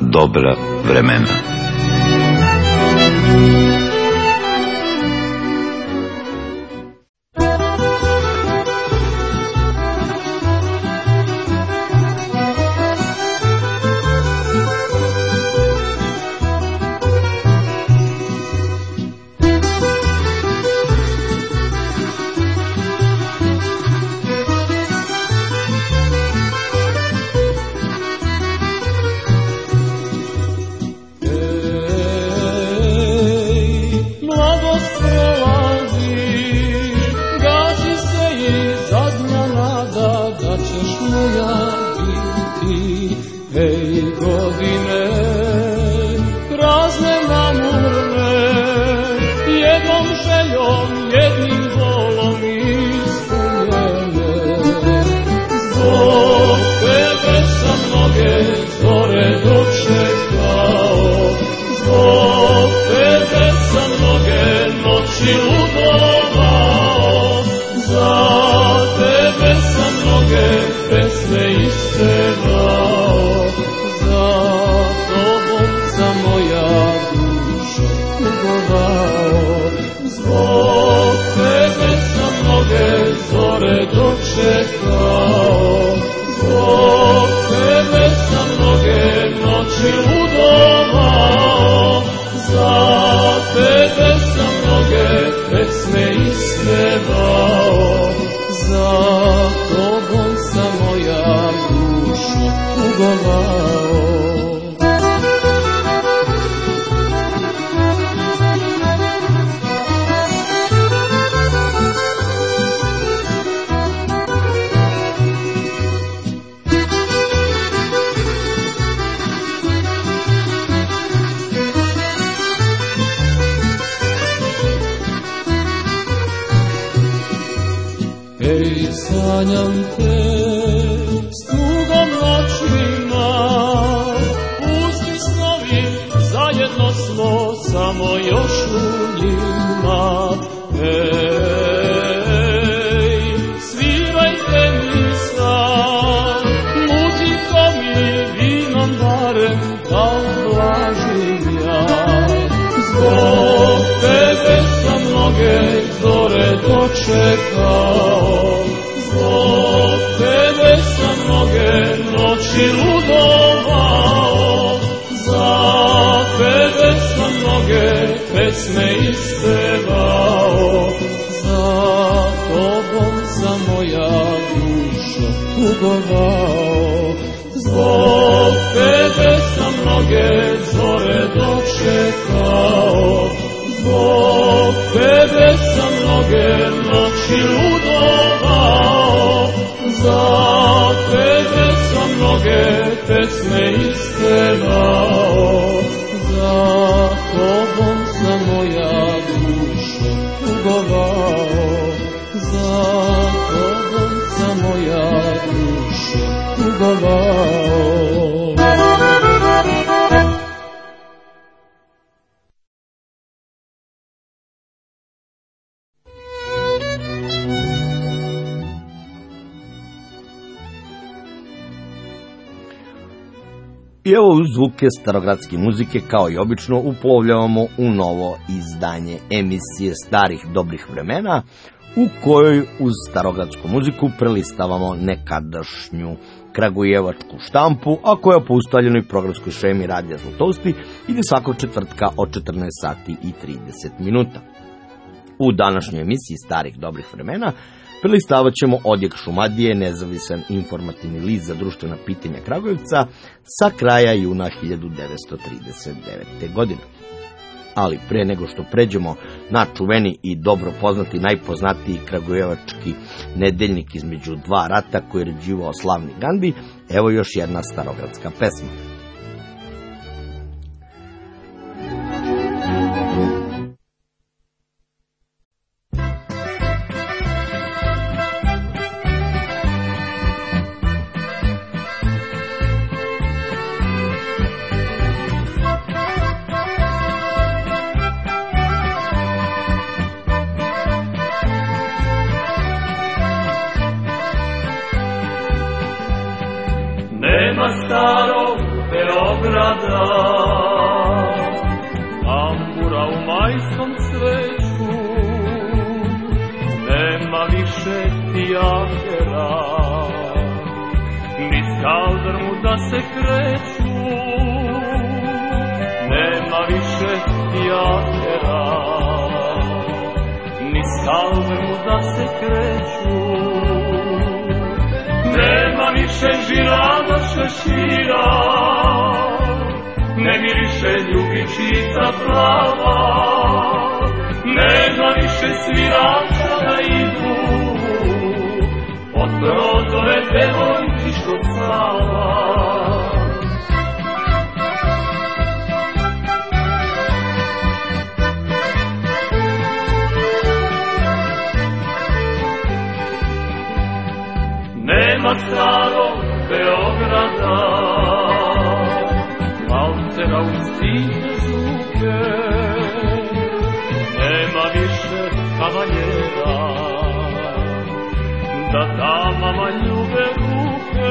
dobra vremena. Sanjam te s tugom noćima, pusti snovi, zajedno smo, samo još u njima. Ej, svirajte mi sad, muzikom i vinom barem da ublažim ja. Zbog tebe sam mnoge zore dočekao, zbog tebe sam mnoge noći ludovao, za tebe sam mnoge pesme ispevao, za tobom sam moja dušo tugovao. Zbog tebe sam mnoge zore dočekao, zbog tebe sam mnoge noći ludovao, za tebe sam mnoge pesme ispevao, za tobom sam moja dušo tugovao, za tobom sam moja dušo tugovao. I evo uz zvuke starogradske muzike, kao i obično, uplovljavamo u novo izdanje emisije Starih dobrih vremena, u kojoj uz starogradsku muziku prelistavamo nekadašnju kragujevačku štampu, a koja po ustaljenoj programskoj šemi Radija Zlatousti ide svakog četvrtka od 14 sati i 30 minuta. U današnjoj emisiji Starih dobrih vremena prelistavat ćemo Odjek Šumadije, nezavisan informativni list za društvena pitanja Kragujevca sa kraja juna 1939. godine. Ali pre nego što pređemo na čuveni i dobro poznati, najpoznatiji kragujevački nedeljnik između dva rata koji je ređivao slavni Gandi, evo još jedna starogradska pesma. Nema starog Beograda Beograda, tambura u majskom cveću, nema više tijahera, niz kaldrmu da se kreću, nema više tijahera, niz kaldrmu da se kreću. Nema više žirana šešira, ne miriše ljubičica plava, nema više svirača da idu od prozore devojci što slava. Nema starog Beograda, valcera u stine zvuke, nema više kavaljera, da damama ljube ruke,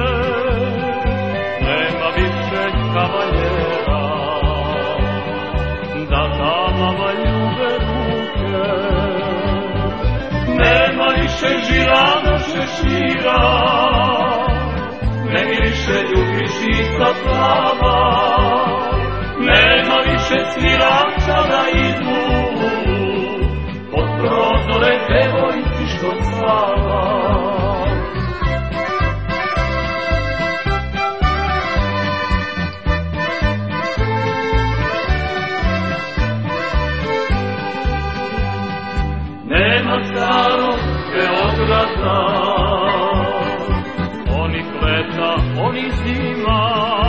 nema više kavaljera, da damama ljube ruke. Nema više žirana šešira, ne miriše ljubičica plava, nema više svirača da idu pod prozore devojci što slava. Nema starog Beograda, onih leta, onih zima,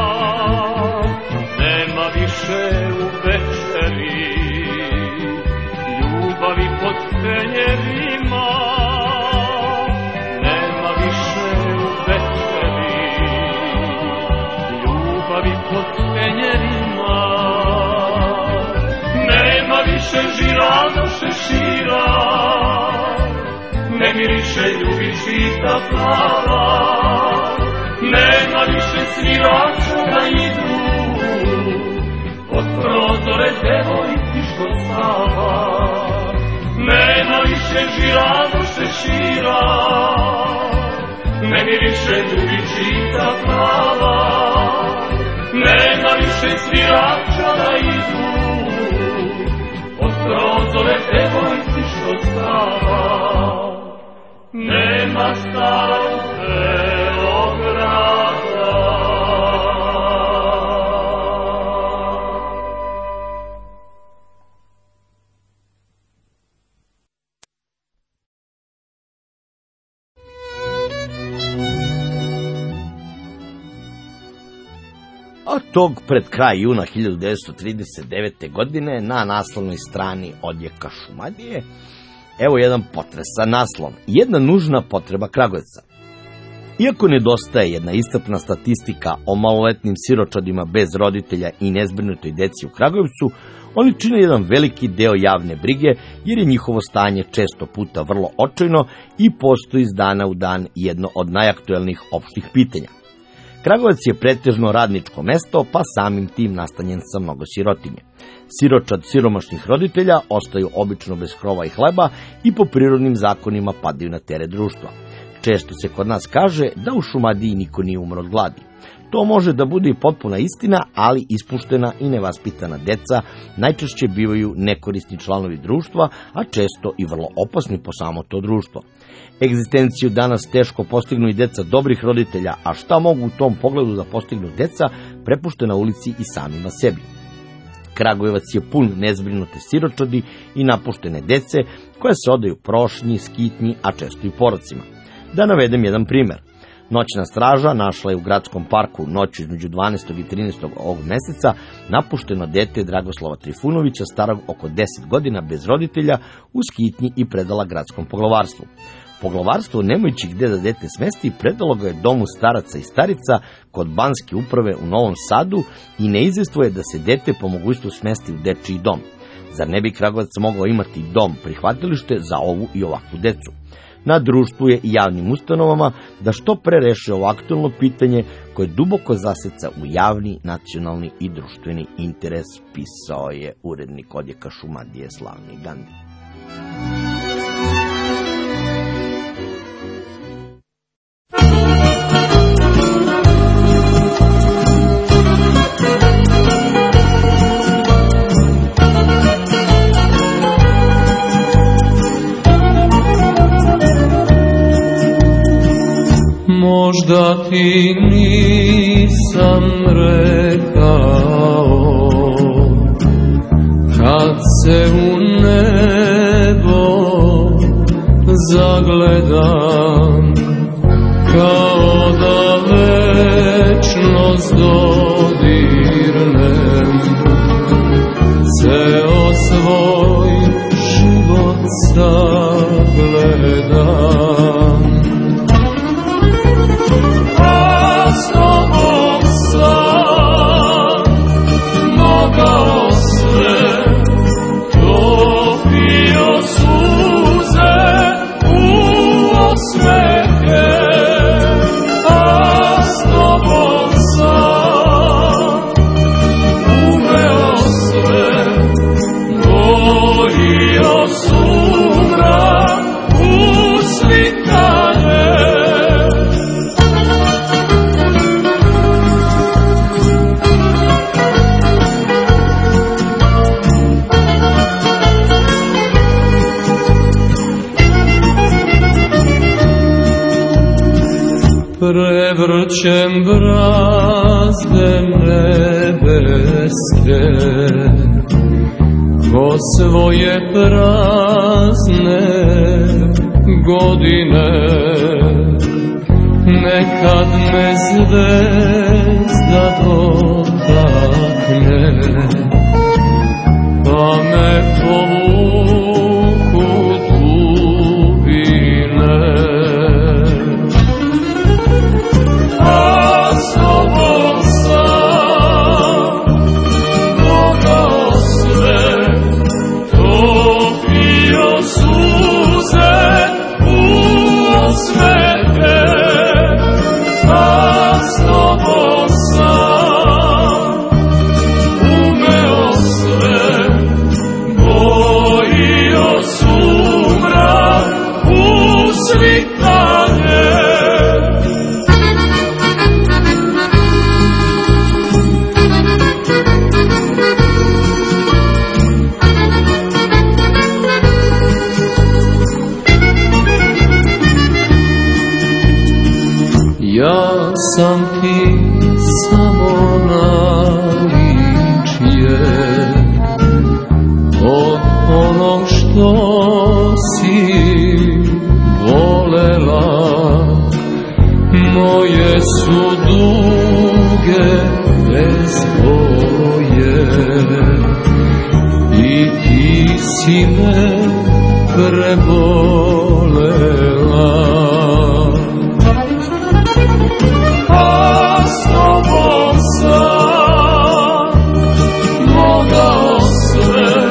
nema više u večeri ljubavi pod penjerima, nema više u večeri ljubavi pod penjerima, nema više žirana šešira, ne miriše ljubičica plava, nema više svirača da idu od prozore devojci što slava, nema više žirana šešira, ne miriše ljubičica plava, nema više svirača da idu od prozore devojci što slava. Nema starog Beograda. A tog pred kraj juna 1939. godine na naslovnoj strani odjeka Šumadije evo jedan potresan naslov. Jedna nužna potreba Kragujevca. Iako nedostaje jedna iscrpna statistika o maloletnim siročadima bez roditelja i nezbrinutoj deci u Kragujevcu, oni čine jedan veliki deo javne brige jer je njihovo stanje često puta vrlo očajno i postoji iz dana u dan jedno od najaktuelnijih opštih pitanja. Kragujevac je pretežno radničko mesto, pa samim tim nastanjen sa mnogo sirotinje. Siročad siromašnih roditelja ostaju obično bez krova i hleba i po prirodnim zakonima padaju na teret društva. Često se kod nas kaže da u Šumadiji niko nije umro od gladi. To može da bude i potpuna istina, ali ispuštena i nevaspitana deca najčešće bivaju nekorisni članovi društva, a često i vrlo opasni po samo to društvo. Egzistenciju danas teško postignu i deca dobrih roditelja, a šta mogu u tom pogledu da postignu deca prepuštena ulici i samima sebi. Kragujevac je pun nezbrinute siročadi i napuštene dece koja se odaju prošnji, skitnji, a često i porocima. Da navedem jedan primer. Noćna straža našla je u gradskom parku noću između 12. i 13. ovog meseca napušteno dete Dragoslava Trifunovića starog oko 10 godina bez roditelja u skitnji i predala gradskom poglavarstvu. Poglavarstvo, nemajući gde da dete smesti, predalo ga je domu staraca i starica kod Banske uprave u Novom Sadu i neizvestvuje da se dete po mogućstvu smesti u dečiji dom. Zar ne bi Kragujevac mogao imati dom prihvatilište za ovu i ovakvu decu? Na društvu je i javnim ustanovama da što pre reše ovo aktuelno pitanje koje duboko zaseca u javni, nacionalni i društveni interes, pisao je urednik odjeka Šumadije slavni Gandi. Možda ti nisam rekao, kad se u nebo zagledam, kao da večnost dodirnem, ceo svoj život sagledam. S tobom sam mogao sve, topio suze u osmehe, a s tobom sam umeo sve, gojio sumrak uslikane. Prevrćem brazde nebeske, ko svoje prazne godine, nekad me zvezda dotakne, pa me povuku dubine. A s tobom sam mogao sve, topio suze u osmehe, a s tobom sam umeo sve, gojio sumrak uslikane. Ja sam ti samo naličje od onog što si volela. Moje su duge bez boje i ti si me prebolela. A s tobom sam mogao sve,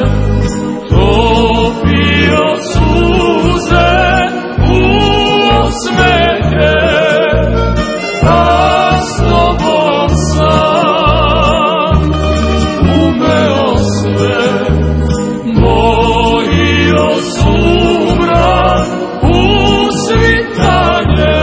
topio suze u osmehe, a s tobom sam umeo sve, gojio sumrak uslikane.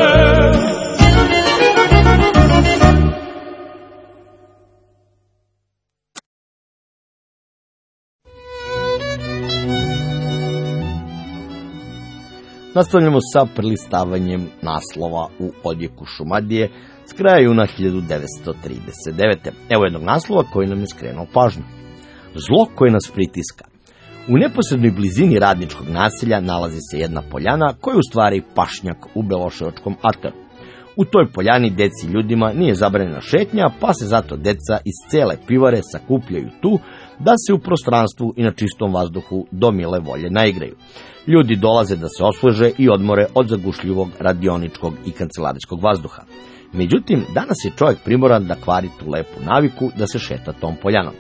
Nastavljamo sa prelistavanjem naslova u odjeku Šumadije s kraja juna 1939. Evo jednog naslova koji nam je skrenuo pažnju. Zlo koje nas pritiska. U neposrednoj blizini radničkog naselja nalazi se jedna poljana koja je u stvari pašnjak u Beloševačkom ataru. U toj poljani deci ljudima nije zabranjena šetnja, pa se zato deca iz cele pivare sakupljaju tu da se u prostranstvu i na čistom vazduhu do mile volje naigraju. Ljudi dolaze da se osveže i odmore od zagušljivog radioničkog i kancelarijskog vazduha. Međutim, danas je čovjek primoran da kvari tu lepu naviku da se šeta tom poljanom.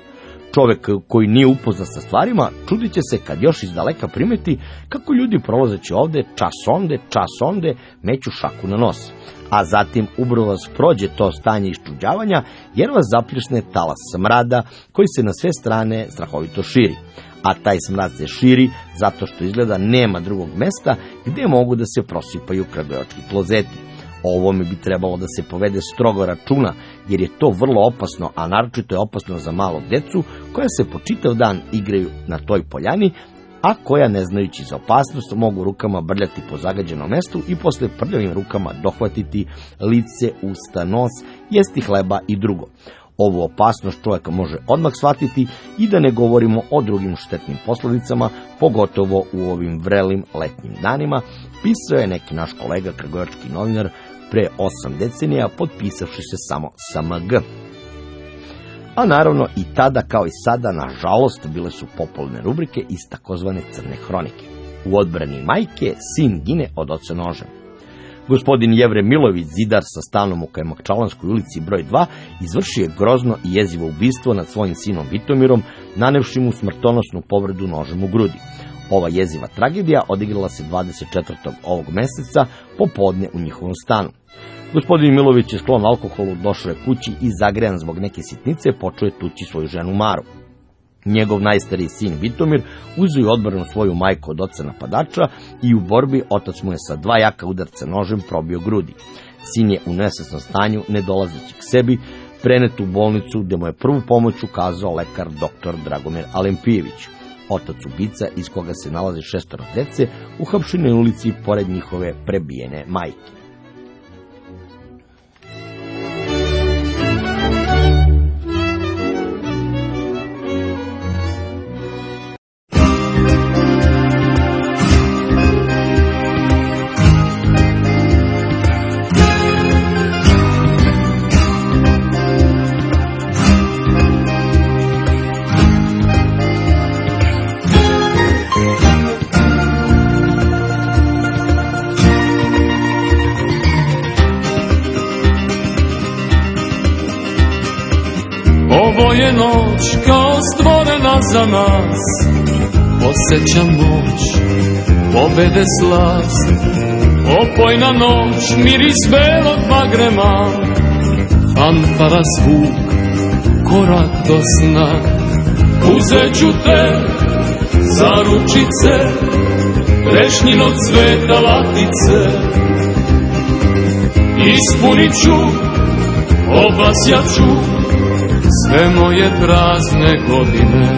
Čovek koji nije upoznat sa stvarima, čudit će se kad još iz daleka primeti kako ljudi prolazeći ovde, čas onde, meću šaku na nos. A zatim ubrzo vas prođe to stanje iščuđavanja, jer vas zapljusne talas smrada koji se na sve strane strahovito širi. A taj smrad se širi zato što izgleda nema drugog mesta gdje mogu da se prosipaju kragujevački klozeti. O ovome bi trebalo da se povede strogo računa, jer je to vrlo opasno, a naročito je opasno za malu decu koja se po čitav dan igraju na toj poljani, a koja, ne znajući za opasnost, mogu rukama brljati po zagađenom mestu i posle prljavim rukama dohvatiti lice, usta, nos, jesti hleba i drugo. Ovu opasnost čovjeka može odmah shvatiti i da ne govorimo o drugim štetnim posledicama, pogotovo u ovim vrelim letnjim danima, pisao je neki naš kolega kragujevački novinar pre 8 decenija, potpisavši se samo SMG. A naravno i tada kao i sada, nažalost, bile su popularne rubrike iz takozvane crne hronike. U odbrani majke sin gine od oca nožem. Gospodin Jevre Milović, zidar sa stanom u Kajmakčalanskoj ulici broj 2, izvršio je grozno i jezivo ubistvo nad svojim sinom Vitomirom, nanevši mu smrtonosnu povredu nožem u grudi. Ova jeziva tragedija odigrala se 24. ovog meseca popodne u njihovom stanu. Gospodin Milović je sklon alkoholu, došao je kući i zagrejan zbog neke sitnice počeo je tući svoju ženu Maru. Njegov najstariji sin Vitomir uzeo je odbranu svoju majku od oca napadača i u borbi otac mu je sa 2 jaka udarca nožem probio grudi. Sin je u nesvesnom stanju, ne dolazeći k sebi, prenet u bolnicu gde mu je prvu pomoć ukazao lekar dr. Dragomir Alempijević. Otac ubica, iz koga se nalazi 6 dece, uhapšen je na ulici pored njihove prebijene majke. Ovo je noć kao stvorena za nas, osjećam moć, pobede slast. Opojna noć, miris belog bagrema, fanfara zvuk, korak do sna. Uzet ću te za ručice, trešnjino cveta latice. Ispunit ću, obasjat ću sve moje prazne godine.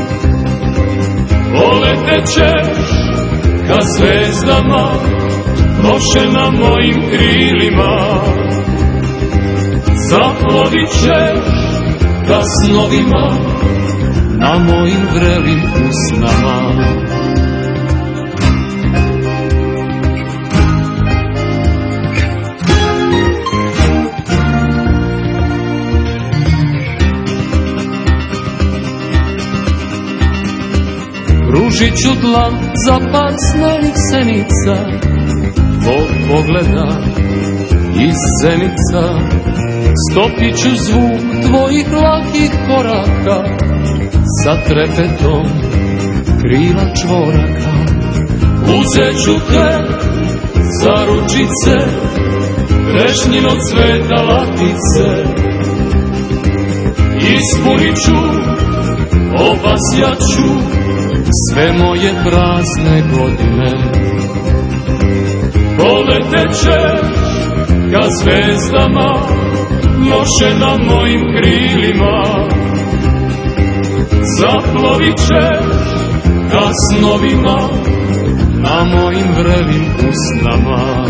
Poletećeš ka zvezdama, nošena mojim krilima. Zaplovit ćeš ka snovima, na mojim vrelim usnama. Pružit ću dlan za par snežnih senica, tvog pogleda iz zenica. Stopit ću zvuk tvojih lakih koraka, sa trepetom krila čvoraka. Uzet ću te za ručice, trešnjino cveta latice. Ispunit ću, obasjat ću sve moje prazne godine. Poletećeš ka zvezdama, nošena mojim krilima. Zaplovit ćeš ka snovima, na mojim vrelim usnama.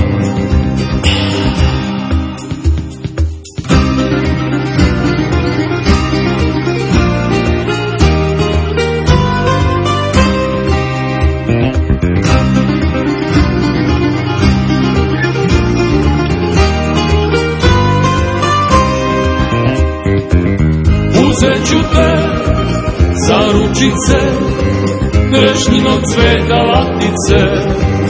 Uzet ću te za ručice, trešnjino cveta latice.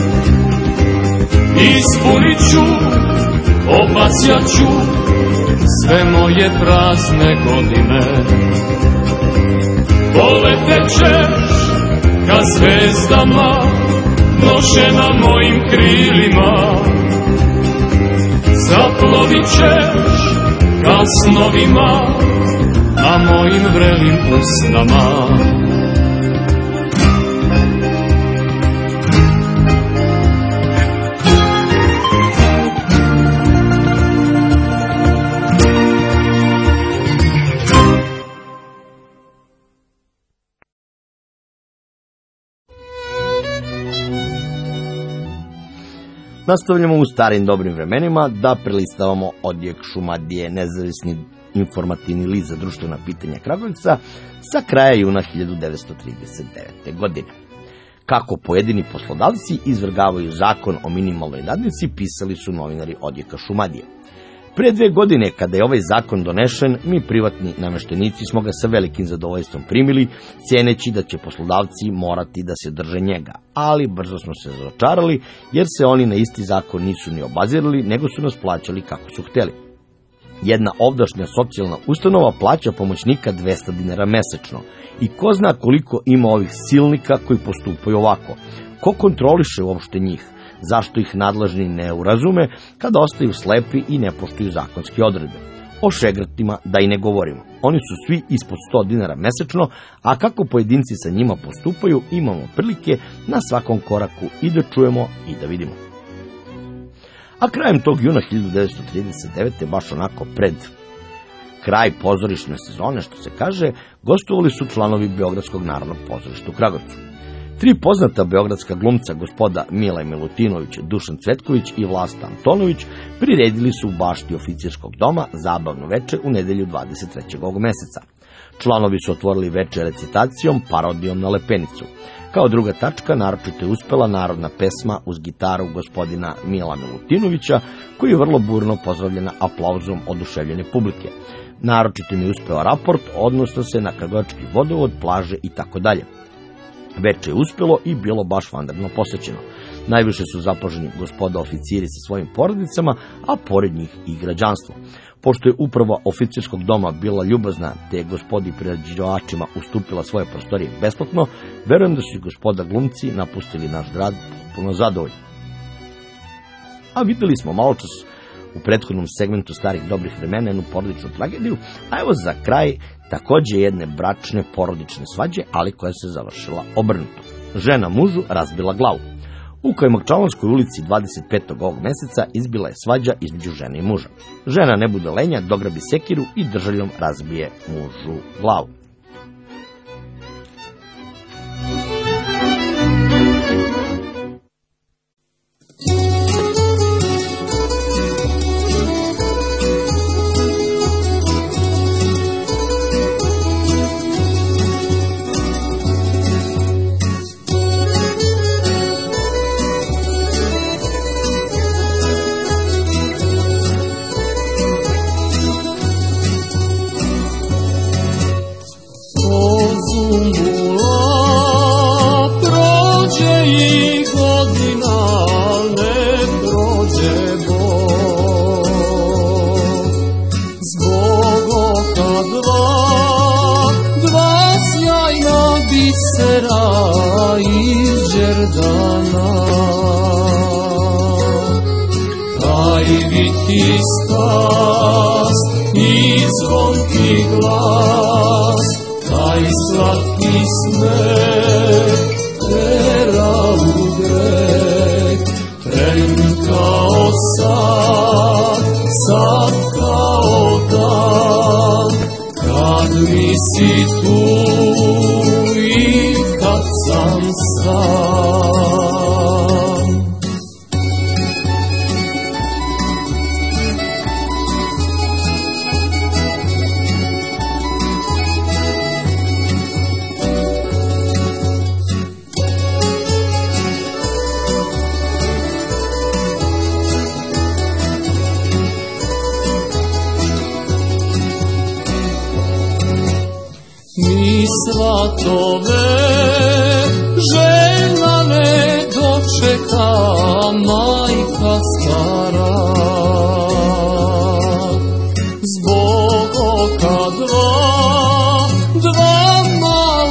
Ispunit ću, obasjat ću sve moje prazne godine. Poletećeš ka zvezdama, nošena mojim krilima. Zaplovit ćeš ka snovima, na mojim vrelim usnama. Nastavljamo u starim dobrim vremenima da prelistavamo odjek Šumadije, nezavisni informativni list za društvena pitanja Kragujevca sa kraja juna 1939. godine. Kako pojedini poslodavci izvrgavaju zakon o minimalnoj nadnici, pisali su novinari odjeka Šumadije. Pre 2 godine, kada je ovaj zakon donešen, mi privatni nameštenici smo ga sa velikim zadovoljstvom primili, cijeneći da će poslodavci morati da se drže njega. Ali brzo smo se razočarali, jer se oni na isti zakon nisu ni obazirali, nego su nas plaćali kako su hteli. Jedna ovdašnja socijalna ustanova plaća pomoćnika 200 dinara mesečno. I ko zna koliko ima ovih silnika koji postupaju ovako? Ko kontroliše uopšte njih? Zašto ih nadležni ne urazume kada ostaju slepi i ne poštuju zakonske odredbe? O šegrtima da i ne govorimo. Oni su svi ispod 100 dinara mesečno, a kako pojedinci sa njima postupaju, imamo prilike na svakom koraku i da čujemo i da vidimo. A krajem tog juna 1939. baš onako pred kraj pozorišne sezone, što se kaže, gostovali su članovi Beogradskog narodnog pozorišta u Kragujevcu. 3 poznata beogradska glumca, gospoda Mile Milutinović, Dušan Cvetković i Vlasta Antonović, priredili su u bašti oficirskog doma zabavno veče u nedelju 23. ovog meseca. Članovi su otvorili veče recitacijom, parodijom na Lepenicu. Kao druga tačka, naročito je uspela narodna pesma uz gitaru gospodina Mila Milutinovića, koji je vrlo burno pozdravljena aplauzom oduševljene publike. Naročito mi je uspeo raport, odnosno se na Kragujevački vodovod, plaže itd. Veče je uspelo i bilo baš vanredno posećeno. Najviše su zapaženi gospoda oficiri sa svojim porodicama, a pored njih i građanstvo. Pošto je uprava oficirskog doma bila ljubazna, te je gospodi priređivačima ustupila svoje prostorije besplatno, verujem da su i gospoda glumci napustili naš grad potpuno zadovoljni. A videli smo maločas u prethodnom segmentu starih dobrih vremena jednu porodičnu tragediju, a evo za kraj takođe jedne bračne porodične svađe, ali koja se završila obrnuto. Žena mužu razbila glavu. U Kajmakčalonskoj ulici 25. ovog meseca izbila je svađa između žene i muža. Žena ne bude lenja, dograbi sekiru i držaljom razbije mužu glavu. Svatove žena ne dočeka, majka stara. Zbog oka dva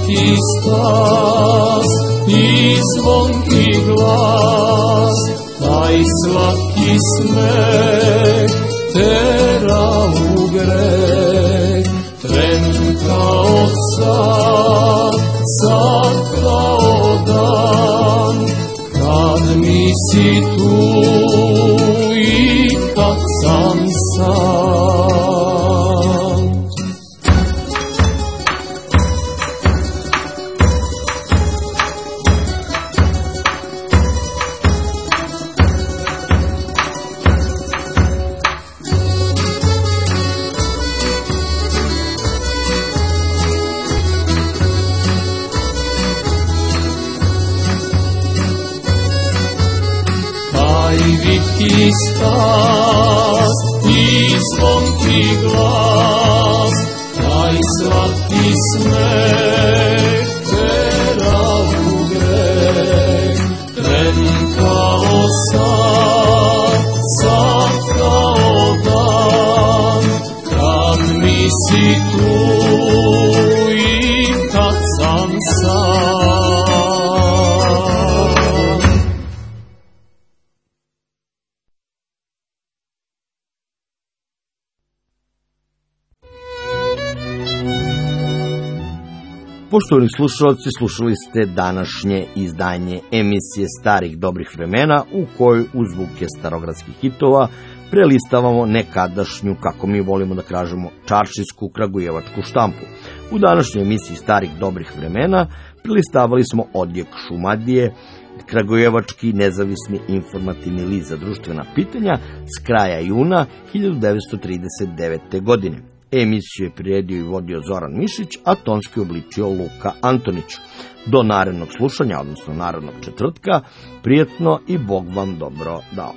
slatki stas i zvonki glas, taj slatki smeh tera u greh. Tren kao sad, sad kao dan, kad mi si tu i kad sam sam. I stas i zvonki glas, taj slatki smeh tera u greh. Tren kao sad, sad kao dan, kad mi si tu i kad sam sam. Poštovani slušalci, slušali ste današnje izdanje emisije Starih dobrih vremena u kojoj uz zvuke starogradskih hitova prelistavamo nekadašnju, kako mi volimo da kažemo, čaršijsku kragujevačku štampu. U današnjoj emisiji Starih dobrih vremena prelistavali smo Odjek Šumadije, kragujevački nezavisni informativni list za društvena pitanja s kraja juna 1939. godine. Emisiju je priredio i vodio Zoran Mišić, a tonski obličio Luka Antonić. Do narednog slušanja, odnosno narednog četvrtka, prijetno i Bog vam dobro dao.